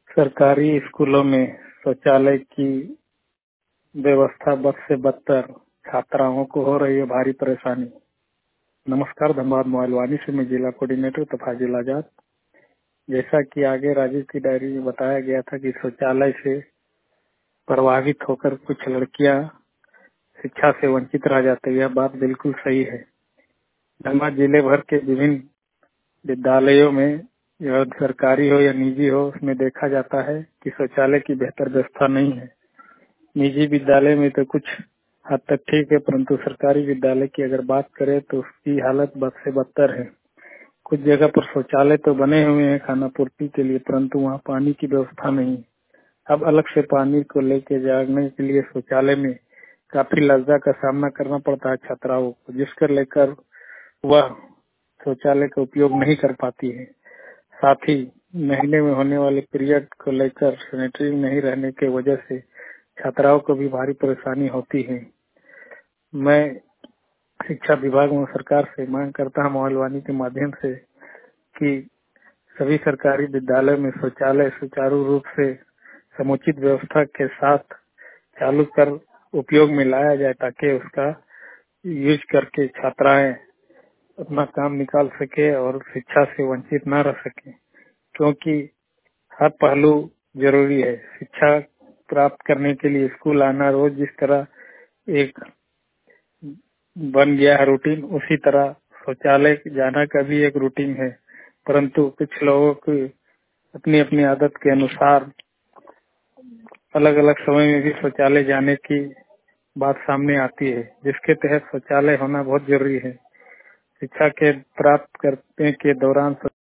सरकारी स्कूलों में शौचालय की व्यवस्था बद से बदतर, छात्राओं को हो रही है भारी परेशानी। नमस्कार, धनबाद मोबाइल वाणी से मैं जिला कोऑर्डिनेटर तफाजिल आजाद। जैसा कि आगे राजीव की डायरी में बताया गया था कि शौचालय से प्रभावित होकर कुछ लड़कियां शिक्षा से वंचित रह जाती है। यह बात बिल्कुल सही है। धनबाद जिले भर के विभिन्न विद्यालयों में, यह सरकारी हो या निजी हो, उसमें देखा जाता है कि शौचालय की बेहतर व्यवस्था नहीं है। निजी विद्यालय में तो कुछ हद तक ठीक है, परंतु सरकारी विद्यालय की अगर बात करें तो उसकी हालत बद से बदतर है। कुछ जगह पर शौचालय तो बने हुए हैं खाना पूर्ति के लिए, परंतु वहाँ पानी की व्यवस्था नहीं। अब अलग से पानी को लेके जाने के लिए शौचालय में काफी लज्जा का सामना करना पड़ता है छात्राओं को, जिसको लेकर वह शौचालय का उपयोग नहीं कर पाती है। साथ ही महीने में होने वाले पीरियड को लेकर सैनिटरी नहीं रहने के वजह से छात्राओं को भी भारी परेशानी होती है। मैं शिक्षा विभाग में सरकार से मांग करता हूं मोबाइल वाणी के माध्यम से कि सभी सरकारी विद्यालय में शौचालय सुचारू रूप से समुचित व्यवस्था के साथ चालू कर उपयोग में लाया जाए, ताकि उसका यूज करके छात्राएं अपना काम निकाल सके और शिक्षा से वंचित न रह सके, क्योंकि हर पहलू जरूरी है। शिक्षा प्राप्त करने के लिए स्कूल आना रोज जिस तरह एक बन गया है रूटीन, उसी तरह शौचालय जाना का भी एक रूटीन है। परंतु कुछ लोगों की अपनी अपनी आदत के अनुसार अलग अलग समय में भी शौचालय जाने की बात सामने आती है, जिसके तहत शौचालय होना बहुत जरूरी है। शिक्षा के प्राप्त करने के दौरान